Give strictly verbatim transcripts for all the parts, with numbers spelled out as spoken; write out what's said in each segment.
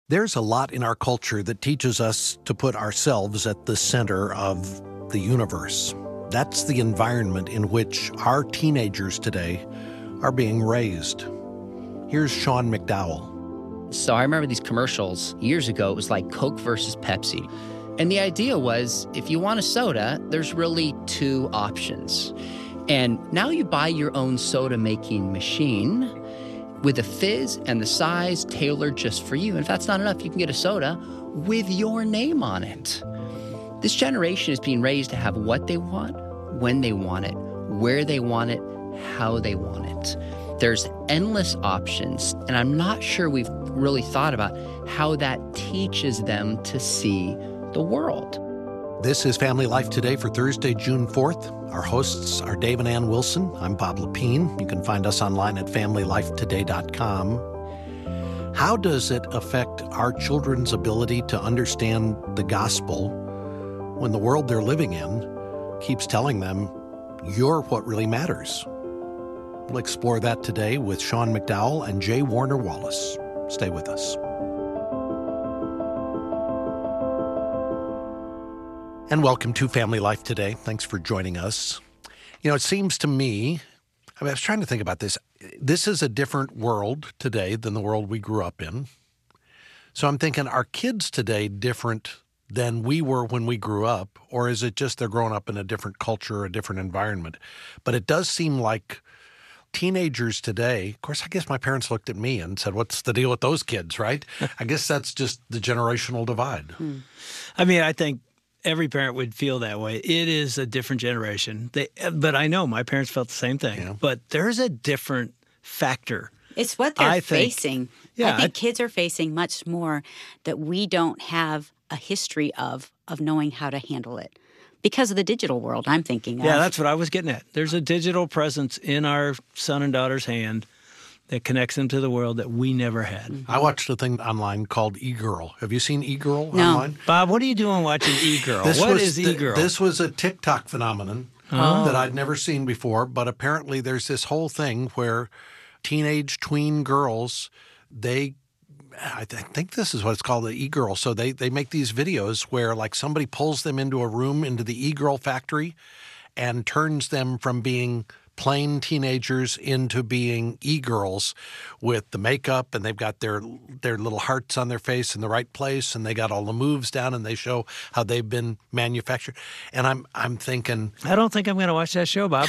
There's a lot in our culture that teaches us to put ourselves at the center of the universe. That's the environment in which our teenagers today are being raised. Here's Sean McDowell. So I remember these commercials years ago. It was like Coke versus Pepsi. And the idea was, if you want a soda, there's really two options. And now you buy your own soda-making machine with a fizz and the size tailored just for you. And if that's not enough, you can get a soda with your name on it. This generation is being raised to have what they want, when they want it, where they want it, how they want it. There's endless options, and I'm not sure we've really thought about how that teaches them to see the world. This is Family Life Today for Thursday, June fourth. Our hosts are Dave and Ann Wilson. I'm Bob Lepine. You can find us online at family life today dot com. How does it affect our children's ability to understand the gospel when the world they're living in keeps telling them, you're what really matters? We'll explore that today with Sean McDowell and J. Warner Wallace. Stay with us. And welcome to Family Life Today. Thanks for joining us. You know, it seems to me, I mean, I was trying to think about this. This is a different world today than the world we grew up in. So I'm thinking, are kids today different than we were when we grew up? Or is it just they're growing up in a different culture, a different environment? But it does seem like teenagers today, of course, I guess my parents looked at me and said, what's the deal with those kids, right? I guess that's just the generational divide. Hmm. I mean, I think every parent would feel that way. It is a different generation. They, but I know my parents felt the same thing. Yeah. But there's a different factor. It's what they're I think, facing. Yeah, I think I, kids are facing much more that we don't have a history of, of knowing how to handle it. Because of the digital world, I'm thinking of. Yeah, that's what I was getting at. There's a digital presence in our son and daughter's hand that connects them to the world that we never had. Mm-hmm. I watched a thing online called E-Girl. Have you seen E-Girl No. online? Bob, what are you doing watching E-Girl? This What was is the- E-Girl? This was a TikTok phenomenon Oh. that I'd never seen before, but apparently there's this whole thing where teenage tween girls, they, I th- think this is what it's called, the E-Girl. So they, they make these videos where like somebody pulls them into a room, into the E-Girl factory, and turns them from being plain teenagers into being e-girls with the makeup, and they've got their their little hearts on their face in the right place, and they got all the moves down, and they show how they've been manufactured. And I'm I'm thinking, I don't think I'm going to watch that show, Bob.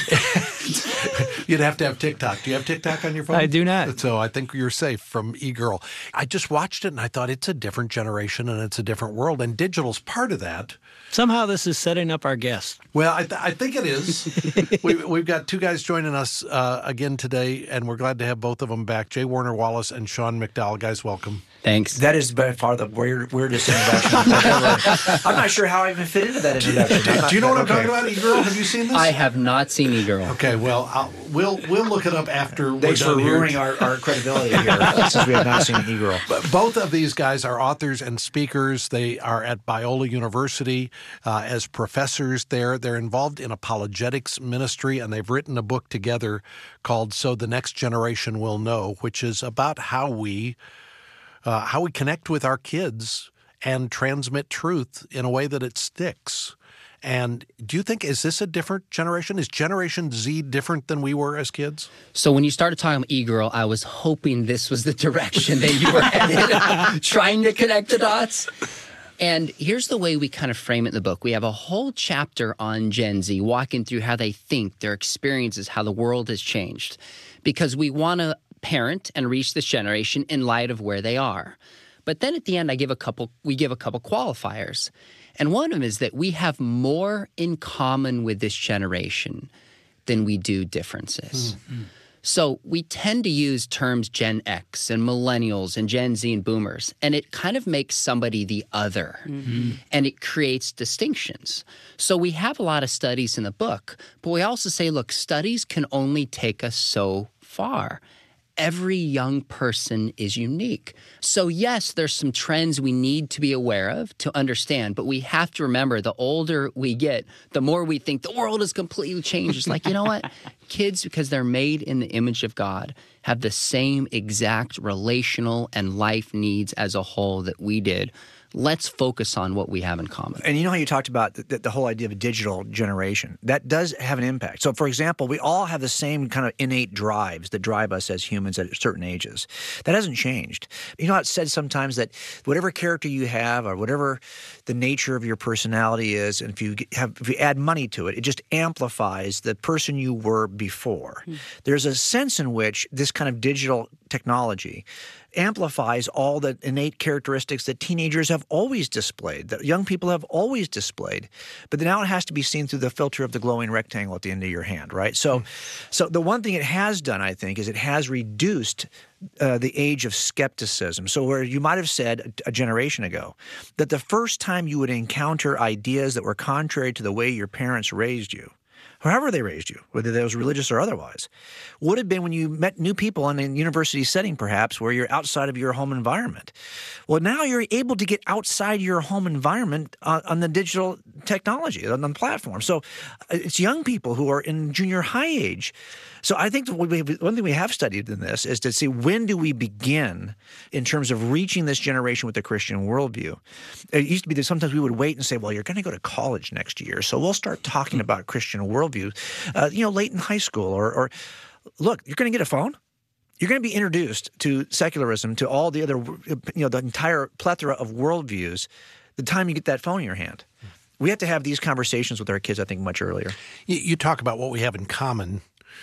you'd have to have TikTok. Do you have TikTok on your phone? I do not. So I think you're safe from e-girl. I just watched it, and I thought it's a different generation, and it's a different world, and digital's part of that. Somehow this is setting up our guest. Well, I, th- I think it is. we, we've got two guys joining us uh, again today, and we're glad to have both of them back. J. Warner Wallace and Sean McDowell. Guys, welcome. Thanks. That is by far the weird, weirdest introduction I've ever. I'm not sure how I even fit into that introduction. Do, do you know what I'm Okay. talking about, E-Girl? Have you seen this? I have not seen E-Girl. Okay, well, I'll, we'll we'll look it up after we're Thanks for done here. ruining our, our credibility here since we have not seen E-Girl. But both of these guys are authors and speakers. They are at Biola University uh, as professors there. They're involved in apologetics ministry, and they've written a book together called So the Next Generation Will Know, which is about how we uh, how we connect with our kids and transmit truth in a way that it sticks. And do you think, is this a different generation? Is Generation Z different than we were as kids? So when you started talking about E-Girl, I was hoping this was the direction that you were headed, trying to connect the dots. And here's the way we kind of frame it in the book. We have a whole chapter on Gen Z, walking through how they think, their experiences, how the world has changed. Because we want to parent and reach this generation in light of where they are. But then at the end, I give a couple, we give a couple qualifiers. And one of them is that we have more in common with this generation than we do differences. Mm-hmm. So we tend to use terms Gen X and millennials and Gen Z and boomers, and it kind of makes somebody the other, mm-hmm. and it creates distinctions. So we have a lot of studies in the book, but we also say, look, studies can only take us so far. every young person is unique. So yes, there's some trends we need to be aware of to understand, but we have to remember the older we get, the more we think the world has completely changed. It's like, you know what? Kids, because they're made in the image of God, have the same exact relational and life needs as a whole that we did. Let's focus on what we have in common. And you know how you talked about the, the whole idea of a digital generation? That does have an impact. So, for example, we all have the same kind of innate drives that drive us as humans at certain ages. That hasn't changed. You know how it's said sometimes that whatever character you have or whatever the nature of your personality is, and if you have if you add money to it, it just amplifies the person you were before. Mm. There's a sense in which this kind of digital technology amplifies all the innate characteristics that teenagers have always displayed, that young people have always displayed. But now it has to be seen through the filter of the glowing rectangle at the end of your hand, right? So, mm. so the one thing it has done, I think, is it has reduced uh, the age of skepticism. So where you might have said a, a generation ago that the first time you would encounter ideas that were contrary to the way your parents raised you, however they raised you, whether that was religious or otherwise, would have been when you met new people in a university setting, perhaps, where you're outside of your home environment. Well, now you're able to get outside your home environment on, on the digital technology, on the platform. So it's young people who are in junior high age. So I think what we, one thing we have studied in this is to see when do we begin in terms of reaching this generation with the Christian worldview. It used to be that sometimes we would wait and say, well, you're going to go to college next year, so we'll start talking about Christian worldview, uh, you know, late in high school. Or, or look, you're going to get a phone. You're going to be introduced to secularism, to all the other, you know, the entire plethora of worldviews the time you get that phone in your hand. We have to have these conversations with our kids, I think, much earlier. You, you talk about what we have in common,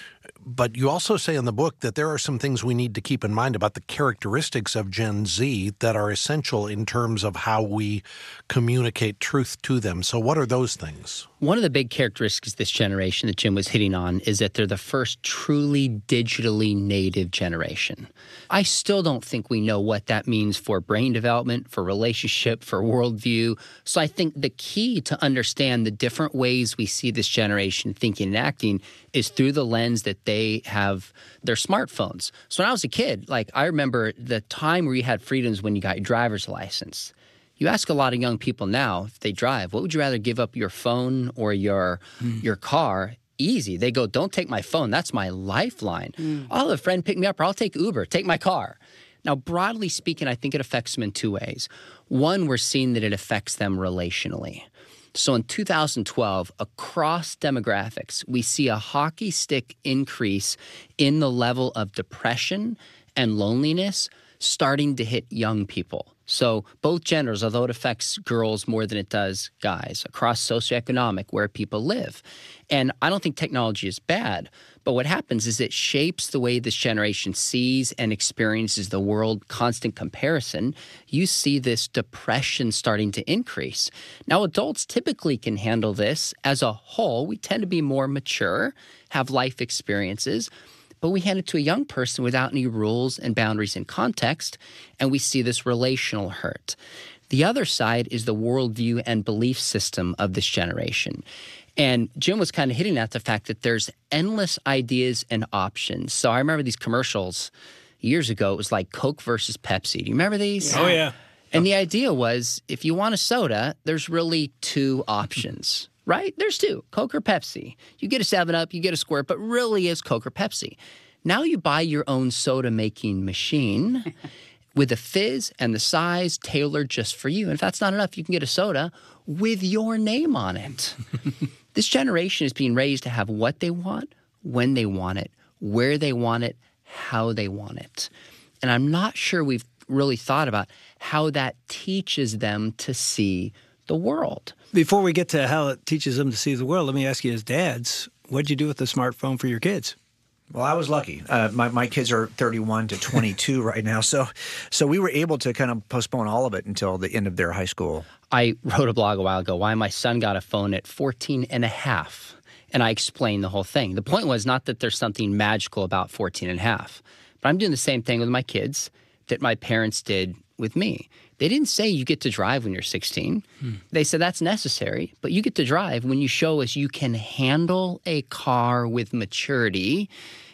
but you also say in the book that there are some things we need to keep in mind about the characteristics of Gen Z that are essential in terms of how we communicate truth to them. So what are those things? One of the big characteristics of this generation that Jim was hitting on is that they're the first truly digitally native generation. I still don't think we know what that means for brain development, for relationship, for worldview. So I think the key to understand the different ways we see this generation thinking and acting is through the lens that they have their smartphones. So when I was a kid, like I remember the time where you had freedoms when you got your driver's license. You ask a lot of young people now if they drive, what would you rather give up, your phone or your mm. your car? Easy. They go, don't take my phone. That's my lifeline. Mm. I'll have a friend pick me up or I'll take Uber. Take my car. Now, broadly speaking, I think it affects them in two ways. One, we're seeing that it affects them relationally. So in two thousand twelve, across demographics, we see a hockey stick increase in the level of depression and loneliness starting to hit young people. So both genders, although it affects girls more than it does guys, across socioeconomic, where people live. And I don't think technology is bad, but what happens is it shapes the way this generation sees and experiences the world, constant comparison. You see this depression starting to increase. Now, adults typically can handle this as a whole. We tend to be more mature, have life experiences, but we hand it to a young person without any rules and boundaries and context, and we see this relational hurt. The other side is the worldview and belief system of this generation. And Jim was kind of hitting at the fact that there's endless ideas and options. So I remember these commercials years ago. It was like Coke versus Pepsi. Do you remember these? Yeah. Oh, yeah. And the idea was if you want a soda, there's really two options. Right? There's two, Coke or Pepsi. You get a seven up, you get a Squirt, but really it's Coke or Pepsi. Now you buy your own soda-making machine with a fizz and the size tailored just for you. And if that's not enough, you can get a soda with your name on it. This generation is being raised to have what they want, when they want it, where they want it, how they want it. And I'm not sure we've really thought about how that teaches them to see the world. Before we get to how it teaches them to see the world, let me ask you as dads, what'd you do with the smartphone for your kids? Well, I was lucky. Uh, my my kids are thirty-one to twenty-two right now, so so we were able to kind of postpone all of it until the end of their high school. I wrote a blog a while ago why my son got a phone at fourteen and a half, and I explained the whole thing. The point was not that there's something magical about fourteen and a half, but I'm doing the same thing with my kids that my parents did with me. They didn't say you get to drive when you're sixteen. Hmm. They said that's necessary, but you get to drive when you show us you can handle a car with maturity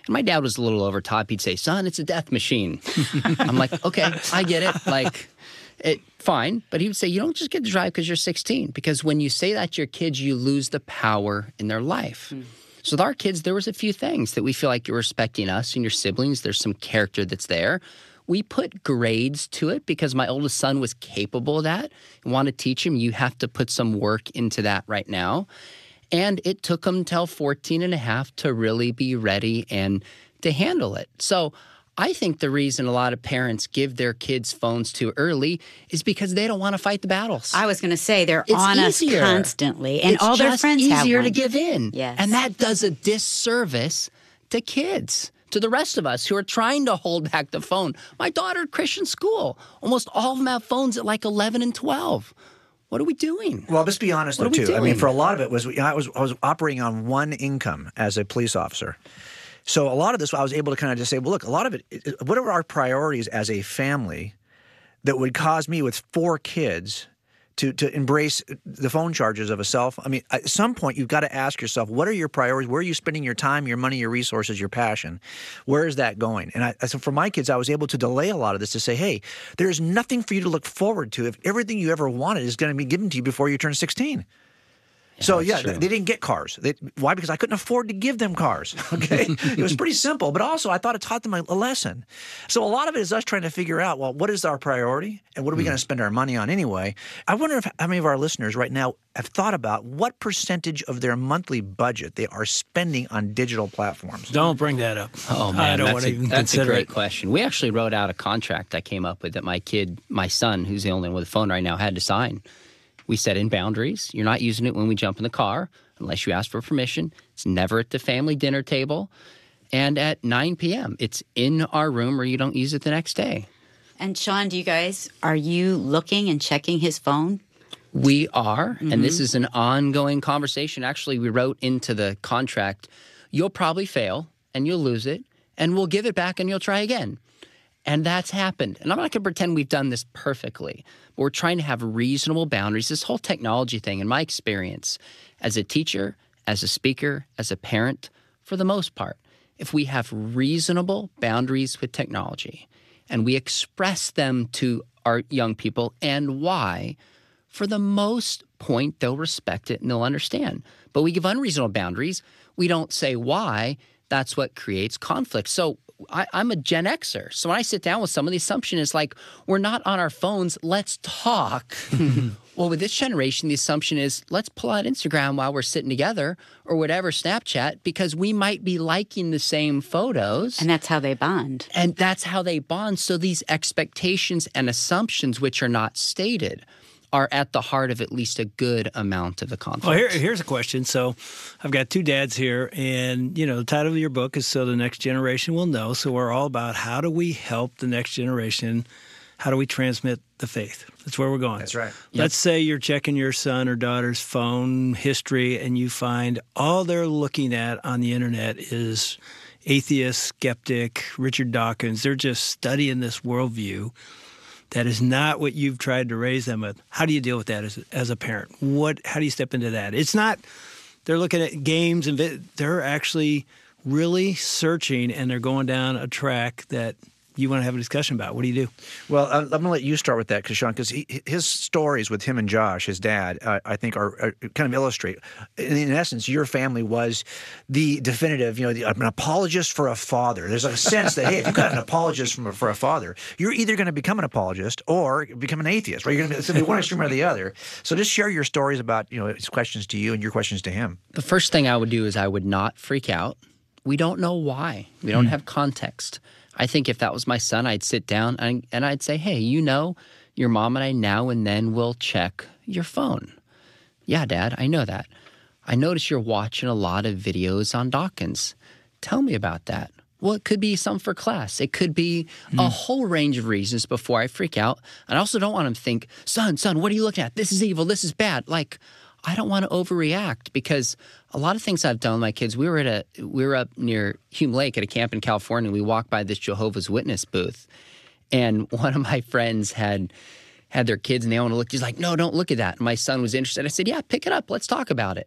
And my dad was a little over top. He'd say, son, it's a death machine. I'm like, okay, I get it. Like, it, fine. But he would say, you don't just get to drive because you're sixteen. Because when you say that to your kids, you lose the power in their life. Mm. So with our kids, there was a few things that we feel like you're respecting us and your siblings. There's some character that's there. We put grades to it because my oldest son was capable of that and want to teach him, you have to put some work into that right now. And it took him until fourteen and a half to really be ready and to handle it. So I think the reason a lot of parents give their kids phones too early is because they don't want to fight the battles. I was going to say they're it's on easier. us constantly, and it's all their friends have one. It's easier to give in. Yes. And that does a disservice to kids, to the rest of us who are trying to hold back the phone. My daughter at Christian school, almost all of them have phones at like eleven and twelve. What are we doing? Well, let's be honest, what though, too. Doing? I mean, for a lot of it was I was I was operating on one income as a police officer. So a lot of this, I was able to kind of just say, well, look, a lot of it, what are our priorities as a family that would cause me with four kids to to embrace the phone charges of a cell phone? I mean, at some point, you've got to ask yourself, what are your priorities? Where are you spending your time, your money, your resources, your passion? Where is that going? And I, so for my kids, I was able to delay a lot of this to say, hey, there's nothing for you to look forward to if everything you ever wanted is going to be given to you before you turn sixteen. Yeah, so, yeah, true. They didn't get cars. They, why? Because I couldn't afford to give them cars, okay? It was pretty simple, but also I thought it taught them a, a lesson. So a lot of it is us trying to figure out, well, what is our priority and what are we mm. going to spend our money on anyway? I wonder if how many of our listeners right now have thought about what percentage of their monthly budget they are spending on digital platforms. Don't bring that up. Oh, man, I don't that's, want a, to even that's consider a great it. question. We actually wrote out a contract I came up with that my kid, my son, who's the only one with a phone right now, had to sign. We set in boundaries. You're not using it when we jump in the car unless you ask for permission. It's never at the family dinner table. And at nine p.m., it's in our room or you don't use it the next day. And Sean, do you guys, are you looking and checking his phone? We are, Mm-hmm. and this is an ongoing conversation. Actually, we wrote into the contract, you'll probably fail and you'll lose it, and we'll give it back and you'll try again. And that's happened. And I'm not going to pretend we've done this perfectly, but we're trying to have reasonable boundaries. This whole technology thing, in my experience, as a teacher, as a speaker, as a parent, for the most part, if we have reasonable boundaries with technology and we express them to our young people and why, for the most point, they'll respect it and they'll understand. But we give unreasonable boundaries. We don't say why. That's what creates conflict. So I, I'm a Gen Xer. So when I sit down with someone, the assumption is like, we're not on our phones. Let's talk. Well, with this generation, the assumption is let's pull out Instagram while we're sitting together or whatever, Snapchat, because we might be liking the same photos. And that's how they bond. And that's how they bond. So these expectations and assumptions, which are not stated, are at the heart of at least a good amount of the conflict. Well, here, here's a question. So I've got two dads here, and, you know, the title of your book is So the Next Generation Will Know. So we're all about how do we help the next generation? How do we transmit the faith? That's where we're going. That's right. Let's say you're checking your son or daughter's phone history, and you find all they're looking at on the internet is atheist, skeptic, Richard Dawkins. They're just studying this worldview. That is not what you've tried to raise them with. How do you deal with that as, as a parent? What? How do you step into that? It's not they're looking at games and they're actually really searching, and they're going down a track that you want to have a discussion about. What do you do? Well, I'm going to let you start with that, because Sean, because his stories with him and Josh, his dad, uh, I think are, are kind of illustrate. In, in essence, your family was the definitive, you know, the, an apologist for a father. There's a sense that, hey, if you've got an apologist from a, for a father, you're either going to become an apologist or become an atheist, right? You're going to be one extreme or the other. So just share your stories about, you know, his questions to you and your questions to him. The first thing I would do is I would not freak out. We don't know why. We don't mm. have context. I think if that was my son, I'd sit down and, and I'd say, hey, you know, your mom and I now and then will check your phone. Yeah, Dad, I know that. I notice you're watching a lot of videos on Dawkins. Tell me about that. Well, it could be some for class. It could be mm. a whole range of reasons before I freak out. And I also don't want him to think, son, son, what are you looking at? This is evil. This is bad. Like, I don't want to overreact, because a lot of things I've done with my kids, we were at a we were up near Hume Lake at a camp in California. We walked by this Jehovah's Witness booth, and one of my friends had had their kids, and they want to look. He's like, no, don't look at that. And my son was interested. I said, yeah, pick it up. Let's talk about it.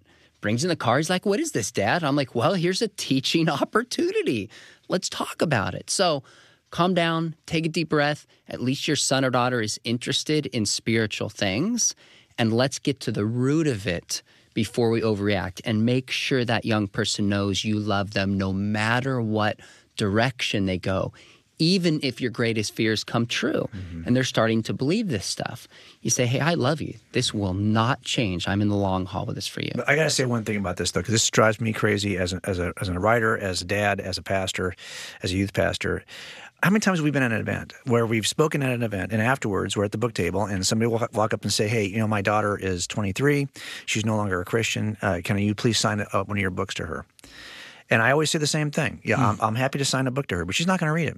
brings in the car. He's like, what is this, Dad? I'm like, well, here's a teaching opportunity. Let's talk about it. So calm down, take a deep breath. At least your son or daughter is interested in spiritual things. And let's get to the root of it before we overreact and make sure that young person knows you love them no matter what direction they go, even if your greatest fears come true mm-hmm. and they're starting to believe this stuff. You say, hey, I love you. This will not change. I'm in the long haul with this for you. But I got to say one thing about this, though, because this drives me crazy as a, as, a, as a writer, as a dad, as a pastor, as a youth pastor. How many times have we been at an event where we've spoken at an event and afterwards we're at the book table and somebody will walk up and say, hey, you know, my daughter is twenty-three. She's no longer a Christian. Uh, can you please sign up one of your books to her? And I always say the same thing. Yeah, mm. I'm, I'm happy to sign a book to her, but she's not going to read it.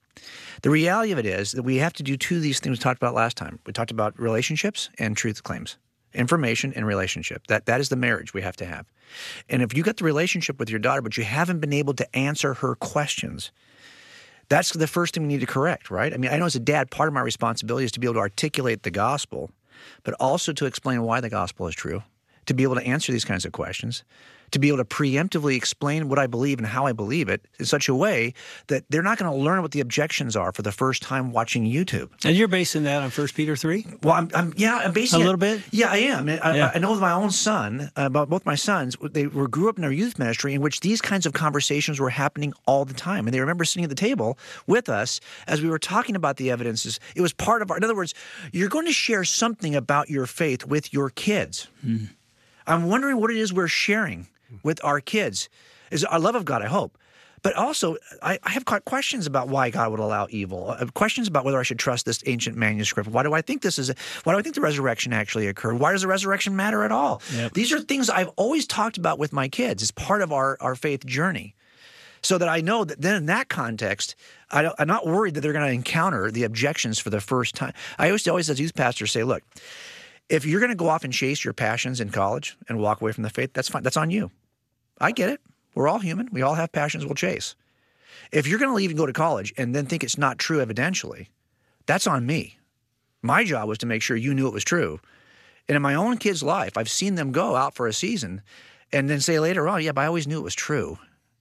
The reality of it is that we have to do two of these things we talked about last time. We talked about relationships and truth claims. Information and relationship. That that is the marriage we have to have. And if you got the relationship with your daughter, but you haven't been able to answer her questions, that's the first thing we need to correct, right? I mean, I know as a dad, part of my responsibility is to be able to articulate the gospel, but also to explain why the gospel is true, to be able to answer these kinds of questions, to be able to preemptively explain what I believe and how I believe it in such a way that they're not going to learn what the objections are for the first time watching YouTube. And you're basing that on First Peter three? Well, I'm, I'm yeah, I'm basing a it, little bit. Yeah, I am. I, yeah. I know with my own son, uh, both my sons, they were grew up in their youth ministry in which these kinds of conversations were happening all the time, and they remember sitting at the table with us as we were talking about the evidences. It was part of our. In other words, you're going to share something about your faith with your kids. Hmm. I'm wondering what it is we're sharing with our kids. Is our love of God, I hope. But also, I, I have questions about why God would allow evil. I have questions about whether I should trust this ancient manuscript. Why do I think this is? A, why do I think the resurrection actually occurred? Why does the resurrection matter at all? Yep. These are things I've always talked about with my kids as part of our, our faith journey. So that I know that then in that context, I don't, I'm not worried that they're going to encounter the objections for the first time. I always, always as youth pastors say, look, if you're going to go off and chase your passions in college and walk away from the faith, that's fine. That's on you. I get it. We're all human. We all have passions we'll chase. If you're going to leave and go to college and then think it's not true evidentially, that's on me. My job was to make sure you knew it was true. And in my own kid's life, I've seen them go out for a season and then say later on, yeah, but I always knew it was true.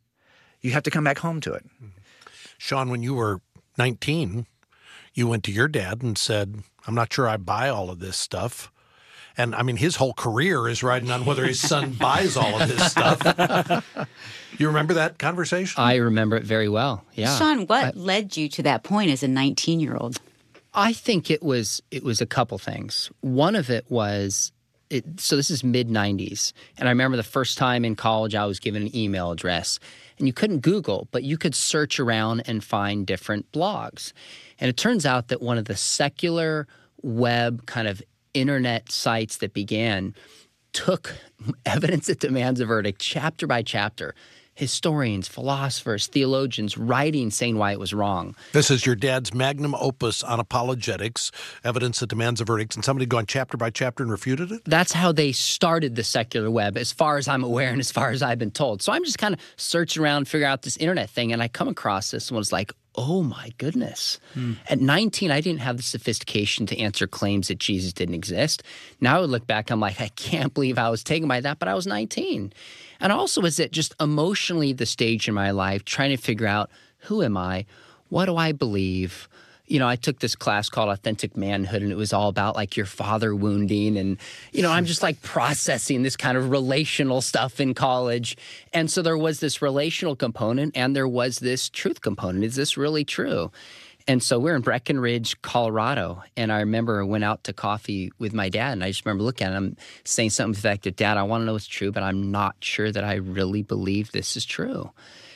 You have to come back home to it. Sean, when you were nineteen, you went to your dad and said, I'm not sure I buy all of this stuff. And, I mean, his whole career is riding on whether his son buys all of this stuff. You remember that conversation? I remember it very well, yeah. Sean, what I, led you to that point as a nineteen-year-old? I think it was it was a couple things. One of it was, it, so this is mid nineties, and I remember the first time in college I was given an email address. And you couldn't Google, but you could search around and find different blogs. And it turns out that one of the secular web kind of internet sites that began took Evidence That Demands a Verdict chapter by chapter. Historians, philosophers, theologians writing saying why it was wrong. This is your dad's magnum opus on apologetics, Evidence That Demands a Verdict, and somebody gone chapter by chapter and refuted it? That's how they started the secular web, as far as I'm aware and as far as I've been told. So I'm just kind of searching around, figuring out this internet thing, and I come across this and was like, oh my goodness. Hmm. At nineteen, I didn't have the sophistication to answer claims that Jesus didn't exist. Now I would look back, I'm like, I can't believe I was taken by that, but I was nineteen. And also is it just emotionally the stage in my life trying to figure out, who am I? What do I believe? You know, I took this class called Authentic Manhood, and it was all about like your father wounding. And, you know, I'm just like processing this kind of relational stuff in college. And so there was this relational component and there was this truth component. Is this really true? And so we're in Breckenridge, Colorado, and I remember I went out to coffee with my dad, and I just remember looking at him saying something to the fact that, Dad, I want to know it's true, but I'm not sure that I really believe this is true.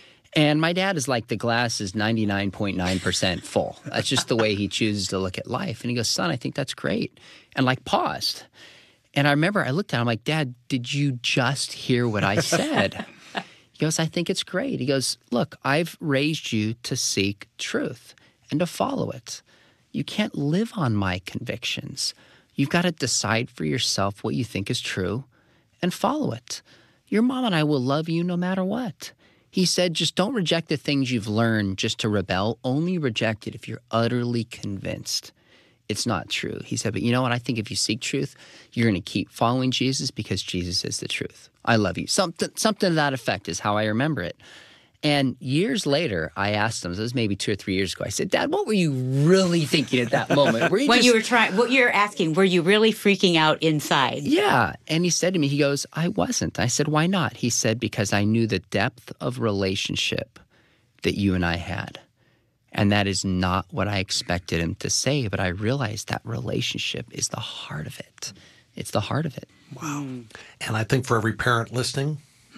And my dad is like, the glass is ninety-nine point nine percent full. That's just the way he chooses to look at life. And he goes, son, I think that's great. And like paused. And I remember I looked at him like, Dad, did you just hear what I said? He goes, I think it's great. He goes, look, I've raised you to seek truth and to follow it. You can't live on my convictions. You've got to decide for yourself what you think is true and follow it. Your mom and I will love you no matter what. He said, just don't reject the things you've learned just to rebel. Only reject it if you're utterly convinced it's not true. He said, but you know what? I think if you seek truth, you're going to keep following Jesus because Jesus is the truth. I love you. Something, something to that effect is how I remember it. And years later, I asked him, so this was maybe two or three years ago, I said, Dad, what were you really thinking at that moment? Were you when just... you were trying, what you're asking, were you really freaking out inside? Yeah. And he said to me, he goes, I wasn't. I said, why not? He said, because I knew the depth of relationship that you and I had. And that is not what I expected him to say, but I realized that relationship is the heart of it. It's the heart of it. Wow. And I think for every parent listening,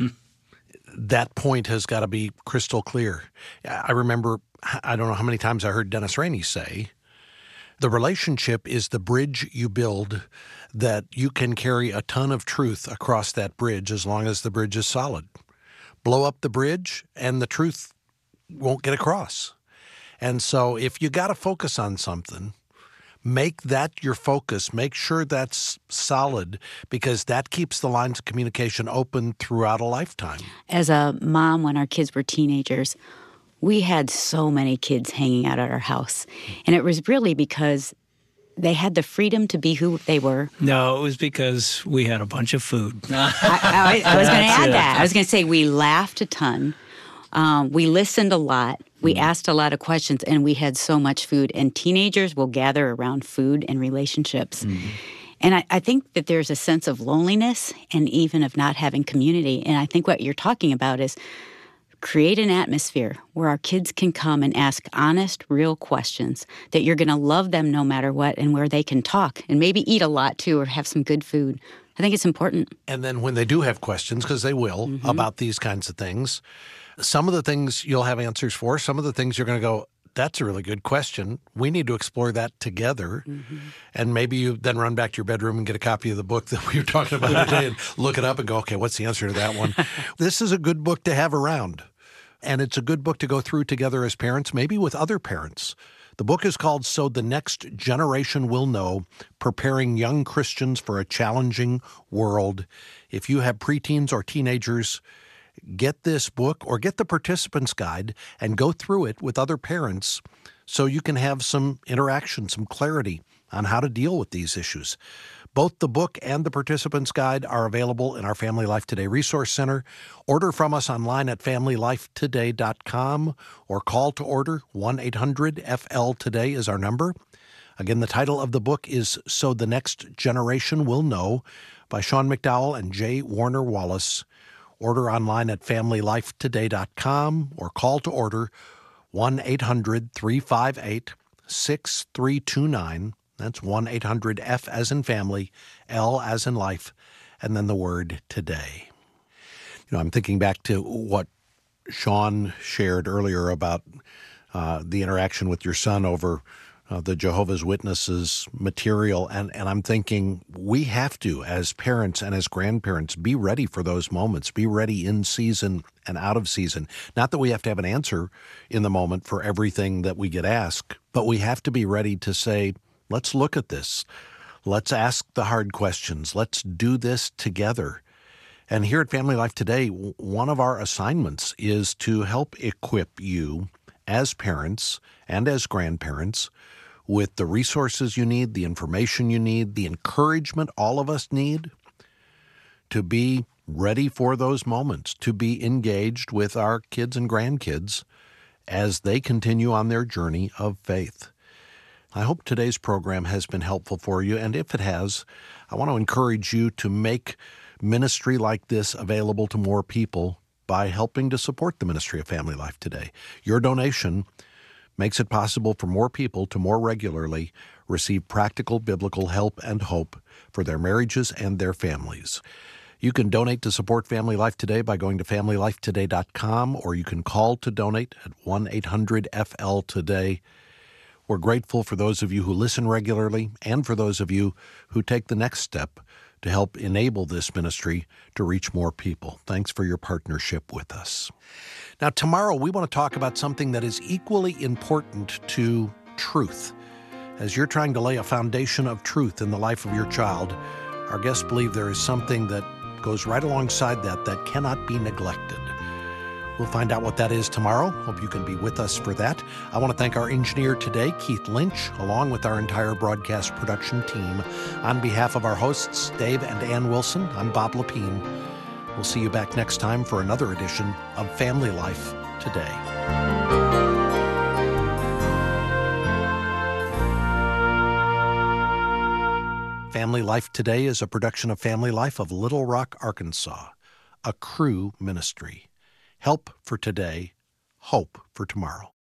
that point has got to be crystal clear. I remember, I don't know how many times I heard Dennis Rainey say, the relationship is the bridge you build that you can carry a ton of truth across that bridge as long as the bridge is solid. Blow up the bridge and the truth won't get across. And so if you got to focus on something, make that your focus. Make sure that's solid because that keeps the lines of communication open throughout a lifetime. As a mom, when our kids were teenagers, we had so many kids hanging out at our house. And it was really because they had the freedom to be who they were. No, it was because we had a bunch of food. I, I, I was going to That's add it. that. I was going to say we laughed a ton. Um, we listened a lot. We asked a lot of questions, and we had so much food. And teenagers will gather around food and relationships. Mm-hmm. And I, I think that there's a sense of loneliness and even of not having community. And I think what you're talking about is create an atmosphere where our kids can come and ask honest, real questions, that you're going to love them no matter what, and where they can talk and maybe eat a lot, too, or have some good food. I think it's important. And then when they do have questions, because they will, mm-hmm. about these kinds of things, some of the things you'll have answers for, some of the things you're going to go, that's a really good question. We need to explore that together. Mm-hmm. And maybe you then run back to your bedroom and get a copy of the book that we were talking about today and look it up and go, okay, what's the answer to that one? This is a good book to have around. And it's a good book to go through together as parents, maybe with other parents. The book is called So the Next Generation Will Know, Preparing Young Christians for a Challenging World. If you have preteens or teenagers, get this book or get the participant's guide and go through it with other parents so you can have some interaction, some clarity on how to deal with these issues. Both the book and the participant's guide are available in our Family Life Today Resource Center. Order from us online at family life today dot com or call to order. one eight hundred F L Today is our number. Again, the title of the book is So the Next Generation Will Know by Sean McDowell and Jay Warner Wallace. Order online at family life today dot com or call to order one eight hundred three five eight six three two nine. That's one eight hundred F as in family, L as in life, and then the word today. You know, I'm thinking back to what Sean shared earlier about uh, the interaction with your son over uh, the Jehovah's Witnesses material, and, and I'm thinking we have to, as parents and as grandparents, be ready for those moments, be ready in season and out of season. Not that we have to have an answer in the moment for everything that we get asked, but we have to be ready to say, let's look at this. Let's ask the hard questions. Let's do this together. And here at Family Life Today, one of our assignments is to help equip you as parents and as grandparents with the resources you need, the information you need, the encouragement all of us need to be ready for those moments, to be engaged with our kids and grandkids as they continue on their journey of faith. I hope today's program has been helpful for you, and if it has, I want to encourage you to make ministry like this available to more people by helping to support the ministry of Family Life Today. Your donation makes it possible for more people to more regularly receive practical biblical help and hope for their marriages and their families. You can donate to support Family Life Today by going to family life today dot com, or you can call to donate at one eight hundred F L Today. We're grateful for those of you who listen regularly and for those of you who take the next step to help enable this ministry to reach more people. Thanks for your partnership with us. Now, tomorrow we want to talk about something that is equally important to truth. As you're trying to lay a foundation of truth in the life of your child, our guests believe there is something that goes right alongside that that cannot be neglected. We'll find out what that is tomorrow. Hope you can be with us for that. I want to thank our engineer today, Keith Lynch, along with our entire broadcast production team. On behalf of our hosts, Dave and Ann Wilson, I'm Bob Lepine. We'll see you back next time for another edition of Family Life Today. Family Life Today is a production of Family Life of Little Rock, Arkansas, a Cru ministry. Help for today, hope for tomorrow.